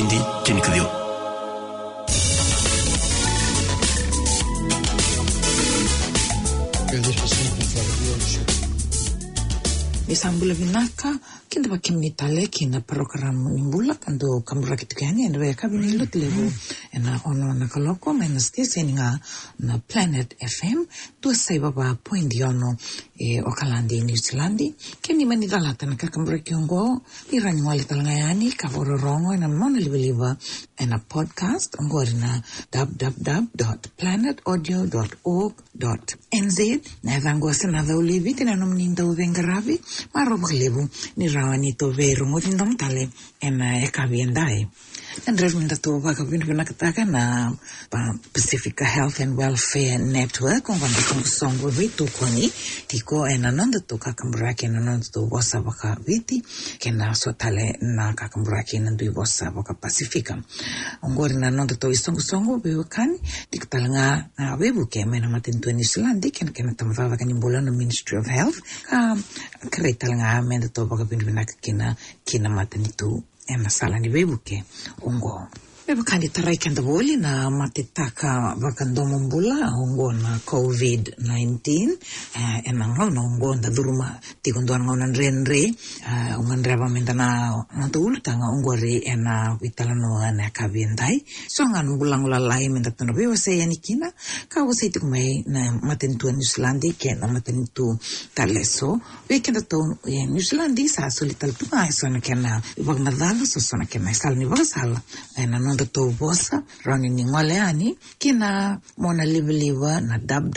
vipindi tinikavyo. Isambula vinaka kinda bakimnitale kina programu nimbula kando kamura kitukani enwe kabini lutlevo ena ono na kaloko mena station na Planet FM tu sai baba point yono Okalandi New Zealand kemi mani galata na kamura kiongo irani wale talangayani kavororongo na mona liva ena podcast ngori na www.planetaudio.org.nz na vango sana dhauli viti na nomninda uvengaravi maro mlevu ni rawani to vero ngotindom tale ena ekabiendai Andres minta to baka bintu nakataka na Pacifica Health and Welfare Network ngwanda konsongo vitu koni tiko ena nanda to kakambraki na nanda to wasa baka viti kena sotale na kakambraki na ndui wasa baka Pacifica ngori na nanda to isongo bewakani tiktalanga na webu kemena matentu ni Islandi kena tamva kani bolana Ministry of Health ka kretalanga menda to baka bintu nakina kina matenitu ena sala ni webuke ongo kandi tarai kenda boli na matitaka vakandomo mbula ongo na COVID-19 ena ngona ongo nda duruma tikondoan ngona nrenre onganreva menda na ulu tanga ongo re ena vitalano na kabindai so ngan bulangula lai menda tono bewa se yanikina ka wose tikumai na matentu New Zealand ke na matentu taleso we kenda to New Zealand sa solital tuka so na kena vagmadala so na kena sal ni vagasala ena nonda to bosa rani ni ngaleani kina mona live na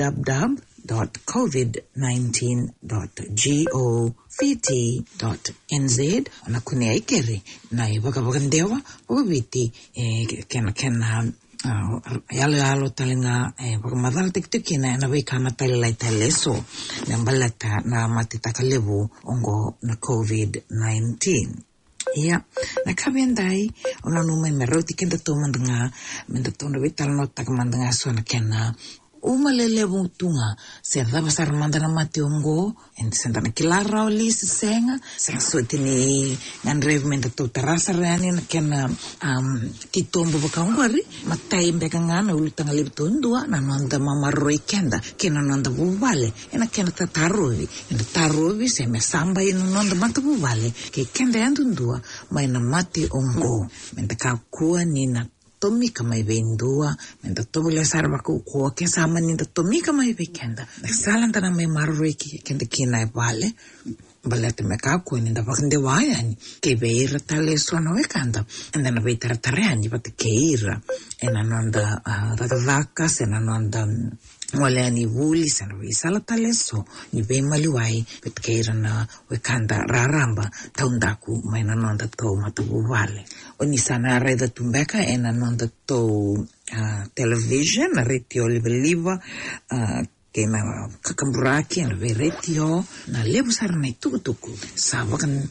www.covid19.govt.nz na kunia ikeri na ibagabagandewa ubiti kena yalo talinga pagmadal tiktikina na wika matalilay taleso na balata na matitaka levu ongo na COVID-19 ya na kabendai ona numen meroti kenda to mandanga menda to no vital no tak mandanga so na kena umalele buntunga se dava sar mandana mationgo en sentana kilara oli senga sa so tini ngandrev menda to terasa rani na kena titombo bakangwari matai mbekangana ulutanga libtundua na nanda mamaroi kenda kena nanda buvale ena kena tarovi se me samba ina nanda matubuvale ke kenda yandundua maina mati ongo menda kakua nina tomika mai vendua menda tobule sarva ku ke sama ninda tomika mai vekenda salanta na mai marwe ki kenda kina vale balete me ka ku ninda vakende wayani ke beira tale sono vekanda enda na veitara tareani pate keira ena nanda vaka sena nanda Moleani vuli sana visala taleso ni be maliwai petkeira na wekanda raramba taundaku maina nonda to matubu vale oni sana reda tumbeka ena nonda to television retio liva ke na kakamburaki na retio na lebu sarna tuku sabakan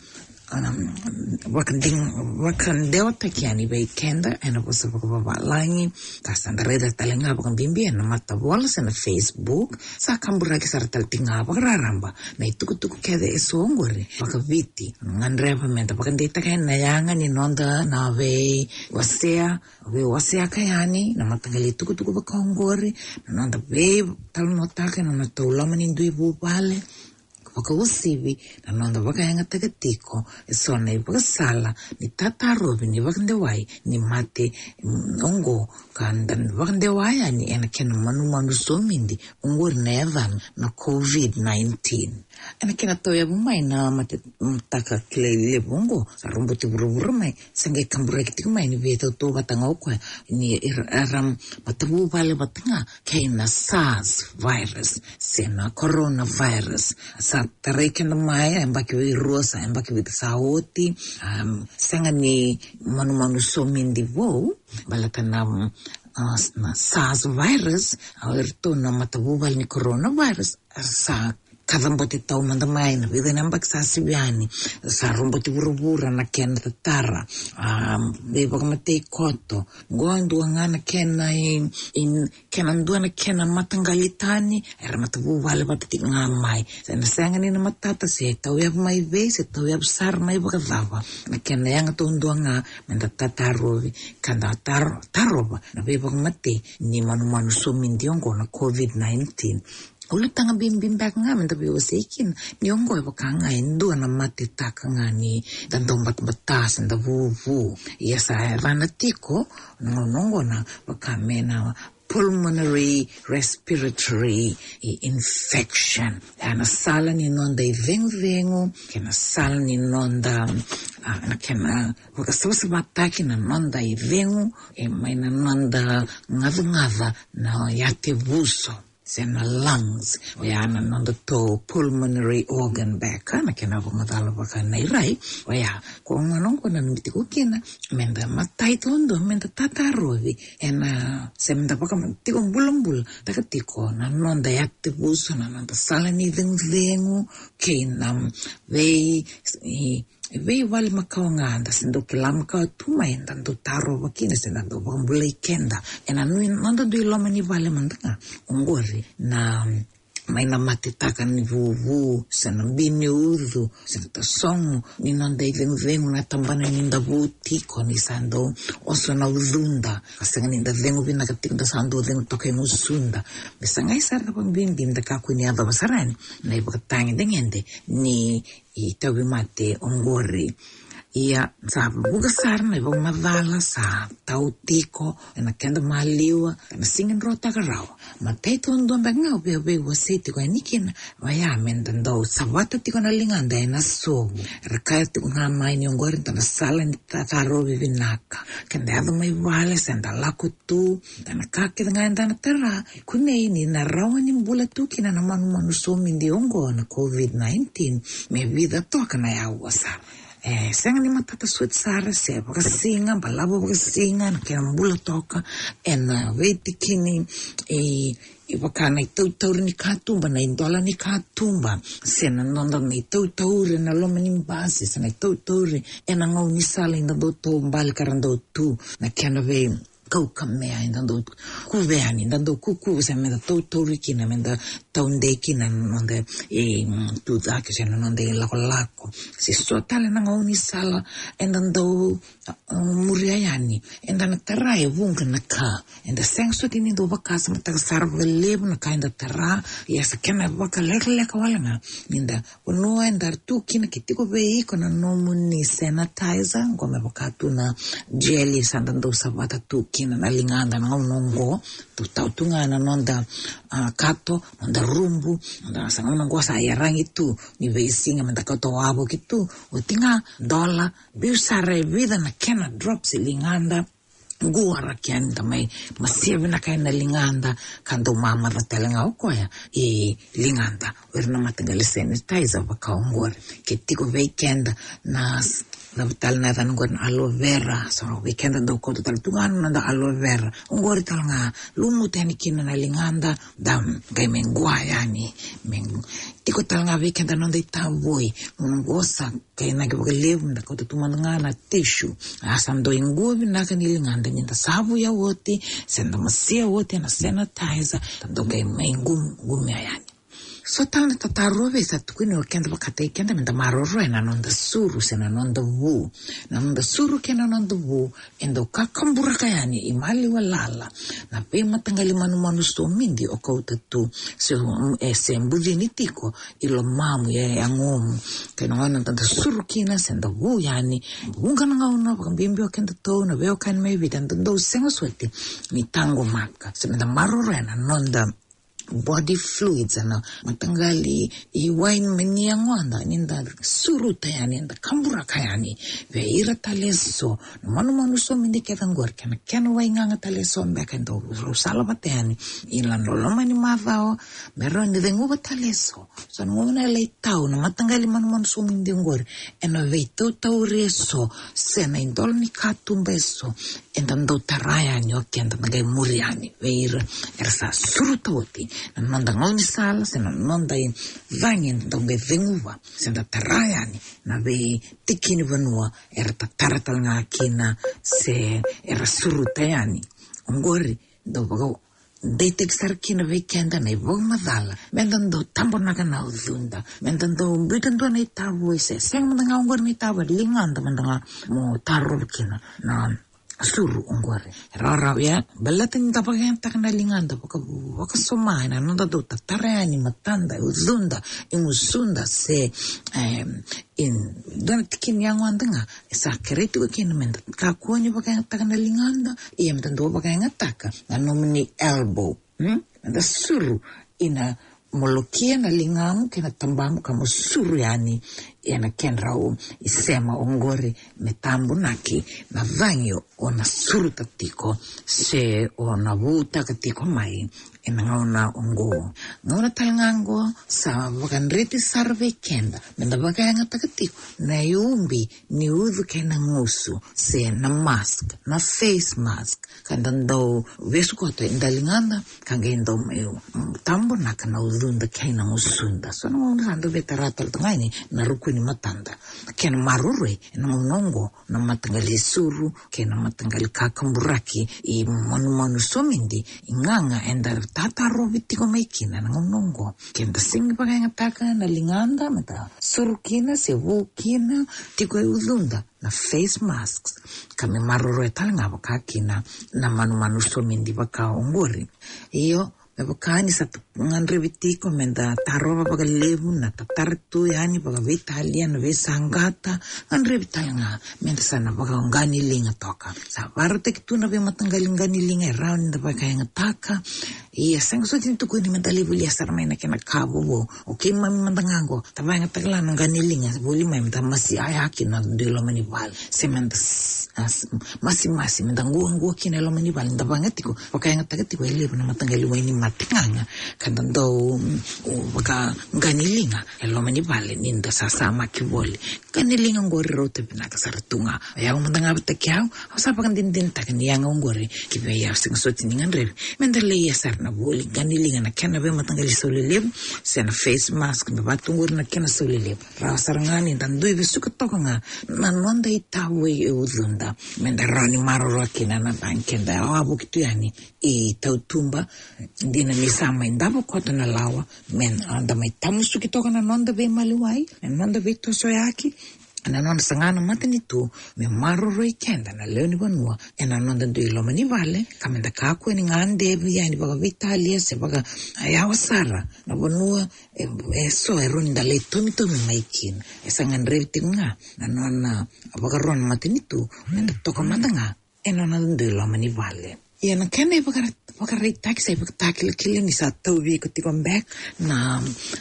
wakan deota kiani be kenda ena bosa baba langi tasanda reda talenga bakan bimbi ena mata bola sana Facebook sa kambura ki sartal tinga bagraramba na tuku kede esongore baka viti ngandreva menta bakan deta kana yanga ni nonda na we wasea kayani na matangali tuku bakongore nonda be talnota kana na tolama ni ndui bubale Waka usivi na nonda waka yanga tagatiko esona ibaka sala ni tatarobi ni wakandewai ni mate ongo kandan wakandewai ani ena kena manu somindi ongo nevan na COVID-19 ena kena toya bumai na mate taka kilele bongo sa rombo tiburu mai sange kambura kitimai ni veto to batanga okwa ni aram matabu vale batanga kena SARS virus sena coronavirus sa tarekena mai ambaki rosa ambaki with saoti sanga ni manu somindi wo balatana na SARS virus alerto na matabubal ni coronavirus sa kadamboti tau mandamaina vida nambak sa sibiani sa romboti burubura na kena tatara be bagamate koto goandu ngana kena in kena nduana kena matangalitani era matabu wale batiti ngamai sana sangani na matata se tau ya mai ve se tau ya besar mai bakadava na kena yang tu nduanga menda tatarovi kanda taroba na be bagamate ni manu sumindiongo na COVID-19 uli tanga bim bak nga men tapi wasikin niongo baka nga indu na mati taka nga ni dandombat batas nda vuvu iya sa ranatiko nongo na baka mena pulmonary respiratory infection ana sala ni nonda vengo kena sala ni nonda na kena baka sabasabata na nonda vengo mai na nonda ngava na yate buso sena lungs wayana nonda to pulmonary organ back na kena bumatala baka nairai waya ko nganong ko nanumiti ko kina menda matai tondo menda tatarovi ena semenda baka tiko bulambul takatiko na nonda yakte buso na nonda salani vengu kinam vei wale makao nganda sendo kilam ka tuma enda ndo taro wakina senda ndo bambulai kenda ena nui nonda ndo iloma ni vale mandanga ungori na mai na matitaka ni vuvu sana bini udhu sana tasongu ni nonda vengu na tambana ni nda tiko ni sando oso na udhunda kasanga ni nda vengu vina katiko nda sando vengu toka inu sunda bisa ngai sarna pang bimbi mda kaku ni adha basarani na iba katangi dengende ni itawi mate ongori ia sa bugasar na iba madala sa tau tiko na kenda maliwa na singin rota karao matay tondo mbag nga ube wasiti ko nikina waya mendando sabata tiko na linganda na so rakaya tiko nga mai ni ongori na sala ni tataro vivinaka kenda ado may wale senda lakutu na kakit nga enda na tara kunay ni narawa ni mbula tu kina naman manusumi di ongo na COVID-19 may vida to ka na yawasar senga ni matata suet sara se bakasinga balabo bakasinga na kena mbula toka ena veti kini ibakana itautauri ni katumba na indola ni katumba sena nonda na itautauri na loma ni mbasi sena itautauri ena ngau ni sala inda do to mbali karando tu na kena ve kau kamea inda do kuveani inda do kuku se menda tautauri kina menda taunde kina nonda tu dake sena nonda lako si sotale na ngau ni sala enda do muriayani enda na tarai vunga na ka enda sengso tini do bakasa mataka sarva lebu na ka enda tara ya sa kena baka leka wala na inda ono enda tu kina kitiko vei kona nomu ni sanitizer ngome baka tu na jelly sandando sabata tu kina na linganda na ngongo tu tau tunga na nonda kato nonda rumbu nonda sanga nongo sa yarangi tu ni vei singa mataka to abo kitu utinga dola biusare vida na kena drops linganda guara kian tamai masirve na kaina linganda kando mama da telenga okoya linganda werna matagali sanitizer bakaongor kitiko weekend na tal na tan ngon aloe vera so weekend do ko tal tungan na da aloe vera ngor tal nga lumu tani kina na linganda dam kay mengwa yani tiko tal nga weekend non dei tamboi ngosa kay nagabagalev na ko tumanga na tissue asam do ingobi na kanilinganda ninda sabu ya wote senda masia wote na sanitizer do kay mengum yani so tal na tatarove sa tukuno kenda bakatay kenda menda maroro na nonda suru sena nonda wu na nonda suru kena nonda wu endo kakambura kayani imali walala na pe matangali manu sto mindi o kauta tu se mbudini tiko ilo mamu ya ngom kena wana nonda suru kina senda wu yani bunga nga una bakambimbi o kenda to na veo kan maybe dan do senga sweti ni tango maka se menda maroro na nonda body fluids na matangali iwain meniangwanda ninda suruta yani nda kambura kayani veira taleso manu so mindi ketangor kana wainga taleso mbeka ndo rusala batani ilan loloma ni mavao meron de dengu taleso so ngona le tau na matangali manu so mindi ngor ena veito taureso sena indol ni katumbeso endando taraya nyoki enda ngai muriani veira ersa surutoti na nonda ngoni sala se na nonda in vangin donge venguva se da tarayani na be tikini vanua era tataratal nga kina se era surutayani ongori do bago Deitek sarkina weekenda na ivo madala. Mendando tambo naga na udunda. Mendando bidando na itabu ise. Seng mandanga ongor na itabu. Linganda mandanga mo taro kina na suru ongore. Rara ya. Balatin tapagenta ka na linganda. Waka sumay na nanda do tatarayani matanda. Udunda. Imusunda se in doon tikin yang wanda nga sa kerito ko kinamenda kakuha niyo ba kaya taka na linganda iya matando ba kaya taka na nomini elbow na suru ina molokia na lingamu kina tambamu kama suru yani yana kenrao isema ongore metambo naki na vangyo o na suru tatiko se o na vuta katiko mai ina ngauna ongo ngauna tayangango sa wakanreti sarve kenda menda bakayanga takatiko na yumbi ni udhu kena ngusu se na mask na face mask kandando vesukoto indalinganda kangendo tambo naka na udhunda kena ngusunda so ngauna sando vetaratal tangaini na rukuni matanda kena marure na ngongo na matangali suru kena matangali kakamburaki I monu somindi inganga enda tataro vitiko maikina na ngongo kenda singi pakaya taka na linganda mata surukina se wukina tiko udunda na face masks kami marure talanga bakakina na manu somindi baka ongori iyo Mebakani sa ngandre vitiko menda taroba baga levu na tatartu yani baga vitalia na vesangata ngandre vitalanga menda sana baga ngani linga toka sa barate kitu na be matanggali ngani linga around the baga yang taka iya sang so tin tuku ni menda levu lia sarma na kena kabo bo okay mami mandangango tabanga tagla ngani linga boli mai menda masi ayaki na dilo mani bal se menda masi menda nguo kina lo mani bal ndabanga tiko baga yang takatiko levu na matanggali waini matinganga kandando baka nganilinga elomani vale ninda sasama kibole nganilinga ngori rote binaka saratunga ya umandanga batakyao asapa kandindin takani yang ngori kibe ya sing soti ningandre mendele ya sarna boli nganilinga na kana be matangali soleleb sena face mask me batungor na kana soleleb rasarngani dandu besuka tokonga nanonda itawe udunda mendarani maroro kina na bankenda abu kitu yani tautumba dina misama indabo kota na lawa men anda mai tamusu kitoka na nonda be maluai nonda be toso yaki na nonda sangana matani tu me maroro ikenda na leoni banua na nonda do ilomani vale kamenda kako ni ngande yani baga vitalia se baga ayawa sara na banua so eronda le tumi maikin esangan revti nga na nona baga ron matani tu menda toka matanga nonda do ilomani vale na kene Pagkarit tayo pagtakil ni sa tawi ko tikong back na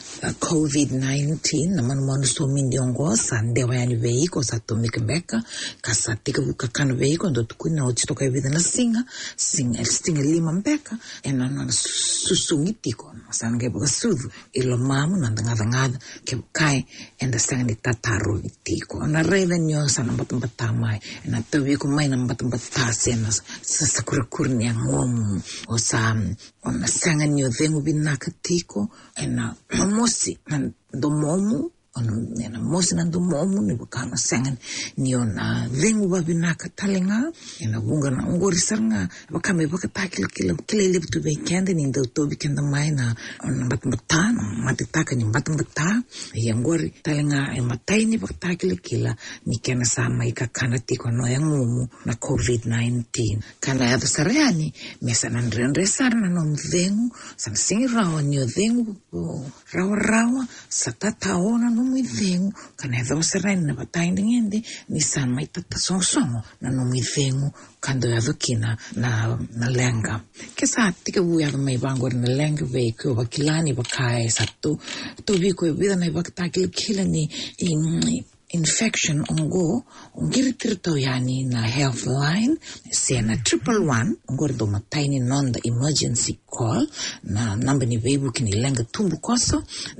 COVID-19 naman so mindi ang ko sande wayani vei ko sa tumik back kasa tika buka kan vei ko ndo tukun na ochito kay vida na singa limang back na susungiti ko san kay buka sudu ilo mamu nandangada kay kay enda sang ni tataro itiko na revenue sa nambat tamay na tawi ko may nambat tasen sa sakurakurni ang o sa ona sanga niyo vengu binakatiko ena mosi do momu ona mosi do momu ni bukana sanga niyo na vengu babinaka talenga ena bunga na ngori sarnga bakame bakatakil kile tu be kende ni do to bikenda mai na ona batata matitaka ni batata yang ngori talenga e matai ni bakatakil kila ni kena sama ikakana tiko no yang mumu na COVID-19 kana ya sarani mesa na ndresar na nom vengu san singi rawa ni vengu rawa sa tataona no mi vengu kana ya sarani na batai ngende ni sama itata songo na no mi vengu kando ya vukina na lenga kesa tika buya mai bangor na lenga ve ko bakilani bakai satu to bi ko vida na baktakil kilani infection ongo ongiritirto yani na health line sena 111 ongordo mataini nonda emergency call na namba ni vebu kini lenga tumbu koso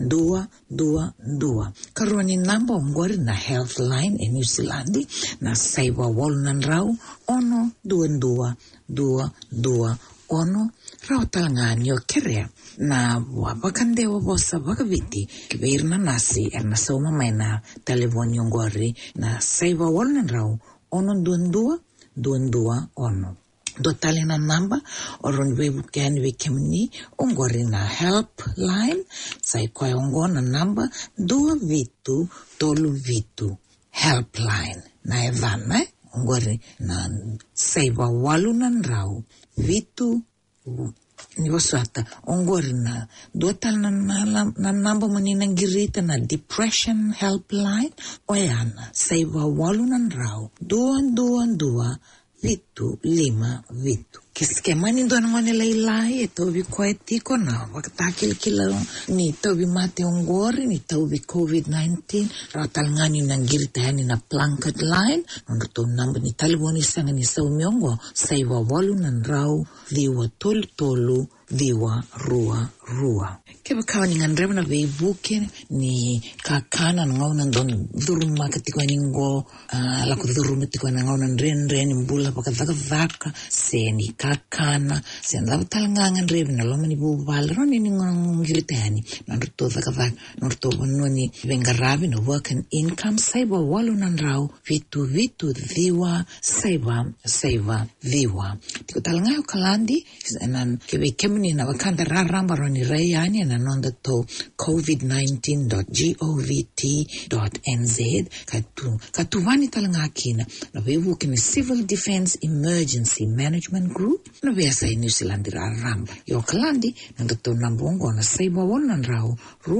222 karoni namba ongori na health line e New Zealand na saiwa wolunan rau ono 2222 ono rao talangani o kerea na wapakande wabosa wakaviti kibeirna nasi erna sauma maina telefoni ongori na saiva walnan rao ono duandua ono. Dotale na namba oron webukani wikemni ongori na helpline sai kwa ongo na namba 2 helpline na evana ongori na saiva walunan rao vitu ni wasata ongori na dotale na namba manina girita na depression helpline oyana saiva walunan rao 2 vitu kiskemani ndo ngone lailai tobi koetiko na wakatakil kila ni tobi mate ongori ni tobi COVID-19 ratal ngani nangirita yani na blanket line ndo namba ni taliboni sanga ni saumiongo saiwa walu nan rau viwa tolu viwa rua keba kawa ni ngandrema na veibuke ni kakana na ngau nandon dhuruma katika ningo lako dhuruma katika na ngau nandren ni mbula paka se ni kakana se ndav talanga ndreva na loma ni bubal roni ni ngilitani nandto dhaka nandto bononi vengarabi no work and income saiba walu nandrau vitu dhiwa saiva viwa tiko talanga kalandi nan kebe kemni na wakanda raramba roni rayani na nonda to covid19.govt.nz katuvani talanga kina na wewu kini Civil Defense Emergency Management Group na wesa New Zealand raramba yo kalandi nonda to nambongo na saiba wonan rao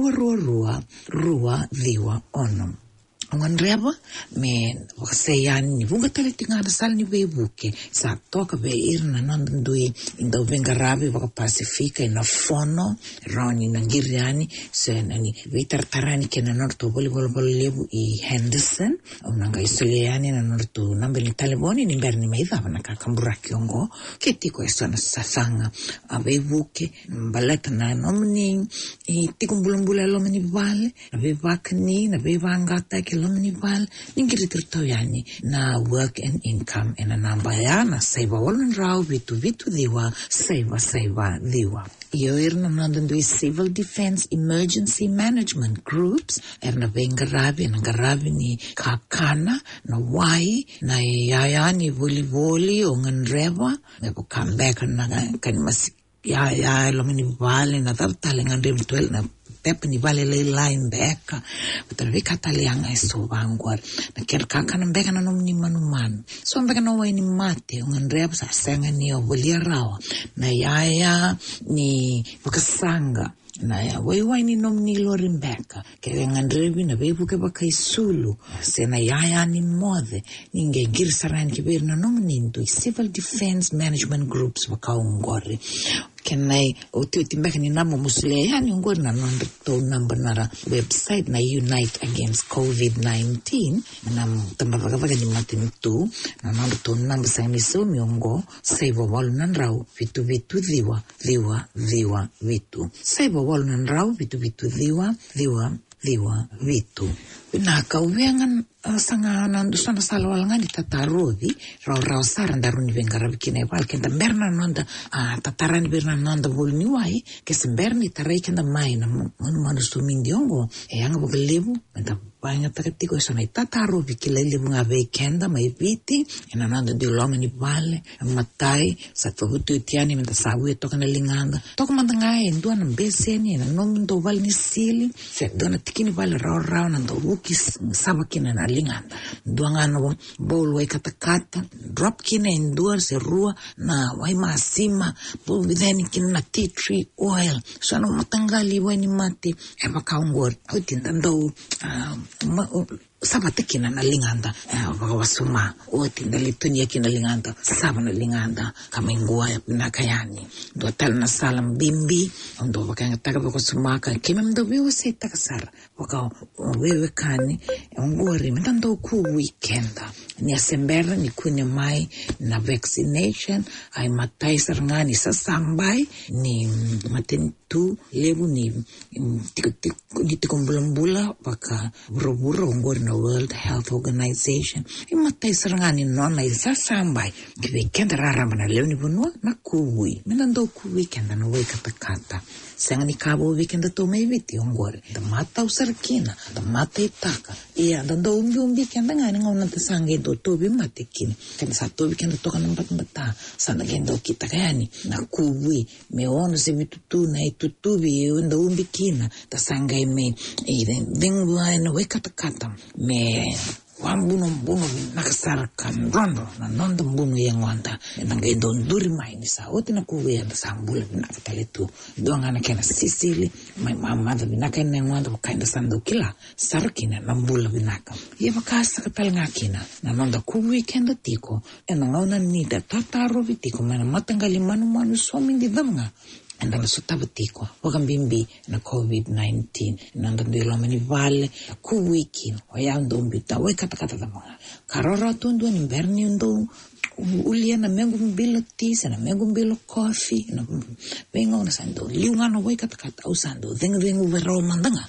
rua viwa ono Ngandreba me wakasayani ni vunga talitinga na sal ni webuke sa toka be irna nandui inda vengarabi waka Pasifika ina fono rani nangiriani se nani vitartarani kena norto boli lebu I Henderson unanga isoliani na norto nambeli taliboni ni berni meidha na kakambura kiongo ketiko esana sasanga webuke baleta na nomni tikumbulumbula lomani vale na vevakni na vevangata Lomnival ningiritirto yani na work and income ena namba ya na saiva walan rao vitu dhiwa saiva dhiwa iyo irna nandandui Civil Defense Emergency Management Groups erna vengarabi ni kakana na wai na yayani voli o ngandreva nebo kambeka na kanimasi ya lomnival na tartale ngandreva 12 na pepe ni vale line beka betul katale yang eso bangwar na ker kakana beka na nomni manuman so beka no wai ni mate ngandreb sa senga ni obolia rawa na yaya ni wakasanga na ya wai ni nomni lorimbeka ke ngandrebi na bebu ke baka isulu se na yaya ni mode ninge girsarani ke ber na nomni into Civil Defense Management Groups wakaungori kenai utimbeka ni namo musule yani ngori na to number na website na Unite Against COVID-19 na tambavaga ni matini tu na nando to number sa ni so miongo saiva walu nandrau vitu dhiwa vitu saiva walu nandrau vitu dhiwa vitu na kauvengan sanga nandu sana salwal ngani tatarovi rao sara ndaruni vengarabi kina ipal kenda merna nonda tatarani berna nonda volni wai kesemberni tarai kenda maina manu sumindiongo anga bogalebu menta banya takatiko sana tatarovi kilelebu ngave kenda mai viti ena nonda di loma ni vale matai sa tohutu itiani menta sabu toka na linganda toka mandangai ndua na mbeseni na nomundo vale ni sili se dona tikini vale rao nando wukis sabakina na linganda duangano bowl wai kata drop kina endure se rua na wai masima bo videni kina na tea tree oil so no matangali wai ni mate eba kaungor utindando sabata kina na linganda wakawasuma otinda litunia kina linganda saba na linganda kama ingua ya pinakayani ndo tala na salam bimbi ndo wakangataga wakasumaka kima mdo wewe seta kasara waka wewe kani ngori mtando ku weekenda ni asembera ni kunya mai na vaccination ay matai sarngani sa sambai ni matin tu lebu ni tikumbula baka buru ngor na World Health Organization imatai serangani nona isa sambai kenda raramana leo ni bunua na kuwi minando kuwi kenda na wei kata sanga ni kabo weekend to mai viti ongore da mata usarkina da mata itaka ia da do umbi kenda ngani ngona tsange do to bi mate kini kenda sa to weekend to kana mbata sana gendo kita kayani na kuwi me ono se bitutu na itutu bi ndo umbi kina da sanga me dengu na wei kata me wambuno nakasarakan rondo na nondo mbuno yang wanda nangai don duri mai ni sa otina kuwe anda sambula nakatale tu doanga kena sisili mai mama da binaka yang wanda kainda sando kila sarkina nambula binaka ye bakasa katal ngakina na nondo kuwe kenda tiko ena ngona ni da tataro bitiko mana matangali manu somi di damnga anda na sotabatiko wakambimbi na COVID-19 nanda ndilo mani vale ku wiki oyando mbita we kata da mga karora tundu ni berni ndo ulia na mengu mbilo tisa na mengu mbilo coffee na vengo na sando liungano we kata usando dengu vero mandanga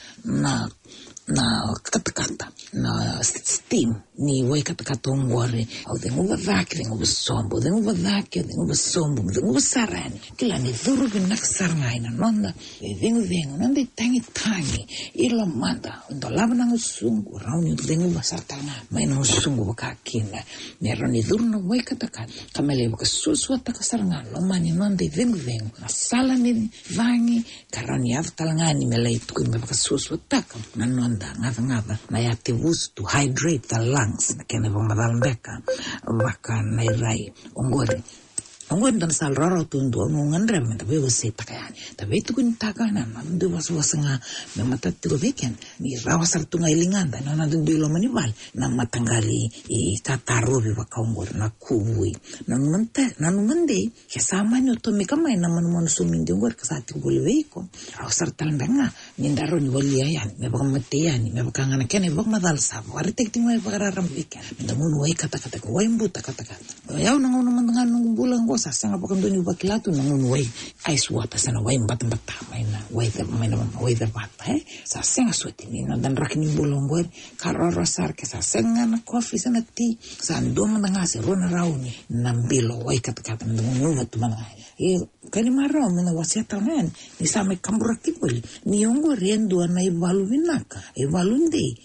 na kata na steam ni we kata ngore au dengu vaki dengu sombo dengu vaki dengu sombo dengu sarani kila ni dhuru binak sarngai na nonda dengu nonda tangi ilo manda ndo labna ngusungu rauni dengu basatanga maina ngusungu bakakina nero ni dhuru na we kata kamele baka susu ataka sarnga lo mani nonda dengu na sala ni vangi karani aftalangani melai tuku baka susu ataka na nonda ngava na yati to hydrate the lungs na kene madalmbeka baka na irai ongore dan salraro tundu ngandre men tabe wase takayani tabe tukun takana mandu wasanga memata tigo weekend ni rawasar tunga ilinganda na ndilo manival na matangali tatarobi baka ongore na kuwi na mande kesama ni otomi kama na manu sumindi ongore kasati bolveiko rawasar talbenga ni ndaro ni wolia yani me baka mateyani me baka ngana kene baka madal sabo artekti mo baka ram weekend ndamun wai kata ko wai mbuta kata yau nangono mandanga bulang sa sanga pakan doni bakilatu nangun wai ice water sana wai mbata maina wai the bata sa sanga suati ni dan rakini bolongor karoro sar ke sa sanga na coffee sana tea sa ndoma nga se rona rauni nambilo wai kata nangun watu mana kani maro mena wasiata men ni same kambura kibuli ni ongo rendo na ivalu vinaka ivalunde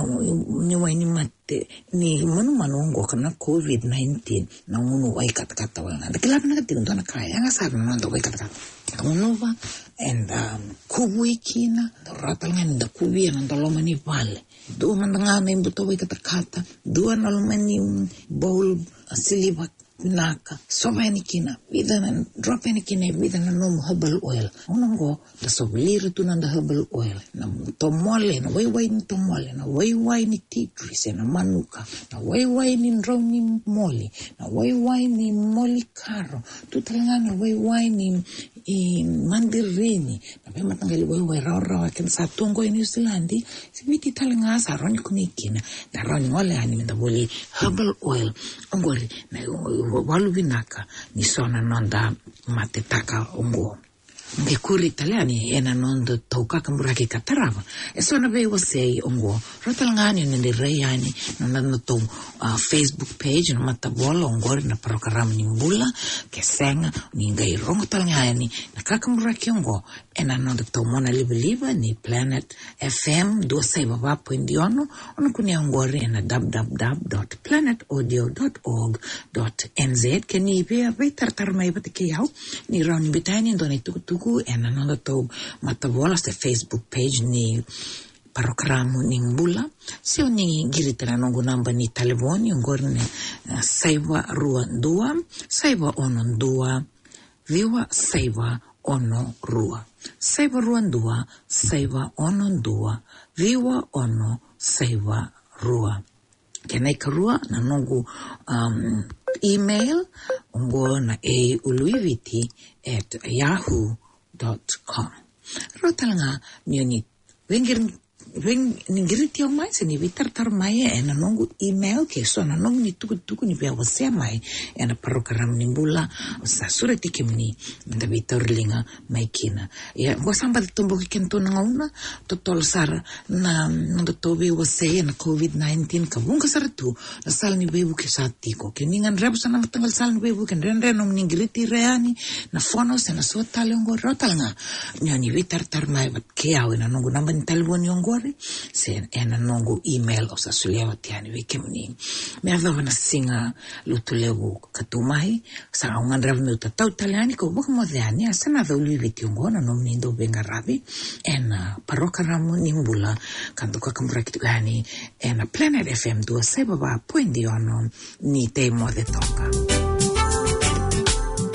ni wai ni ni manu kana COVID-19 na unu wai kata wala kila na kati ndo na kaya nga sabi na ndo wai kata unova and kuwi kina ratangan da kuwi na ndaloma ni vale do mandanga na imbuto wai kata do na lomani bowl siliva naka sobani kina vidana drop any kina vidana no herbal oil unango da sobliru tunanda herbal oil na tomole na wai ni tomole na wai ni tea tree na manuka na wai ni ndroni moli na wai ni moli caro tutalangana wai ni mandirini na pema tangali wai rawa ken sa tongo in New Zealand sibiti talanga sa roni kunikina da roni wale ani menda boli herbal oil ongori na walu vinaka ni sona nonda matetaka ongo ngekuri italiani ena nondo toka kamburaki katarava sona be wasei ongo rotalngani nende reyani nanda to Facebook page na matabola ongori na program ni mbula kesenga ni ngai rongo talngani na kakamburaki ongo ena nondo to mona liba ni Planet FM do sei baba poindiono ono kuni ongori na www.planetaudio.org.nz keni be tartar mai batike yau ni roni bitani ndone tuku ena nondo to matabola se Facebook page ni programu ni mbula sio ni giritana nongo namba ni telefoni ngorne saiva ruandua saiva onondua viwa saiva ono rua saiva ruandua saiva onondua viwa ono saiva rua kenai karua na nongo email ongo na uluiviti@yahoo.com rotalanga nioni wengir Veng ningiriti au mai se ni vitar mai na nongu email ke so na nongu ni tuku ni bia wase mai na parokaram ni bula sa sura tiki mni da vitar linga mai kina ya go samba tumbo ki kento na ngauna totol sar na ndo tobe wase na COVID-19 ka bunga sar tu na sal ni bebu ke satiko ke ningan rep sana tanggal sal ni bebu ken ren nom ningiriti reani na fono se na so talongo rotalanga ni vitar mai bat ke au na nongu namba ni talbon yongo se ena nongo email o sa suleo tiani we kemni me ava na singa lutulegu katumahi sa ungan rav me tatau talani ko bok modani asana va uli vitiongo na nomni ndo benga ravi ena paroka ramu nimbula kanto ka kamra kitugani ena Planet FM 2 sebaba puindi ono ni te mo de toka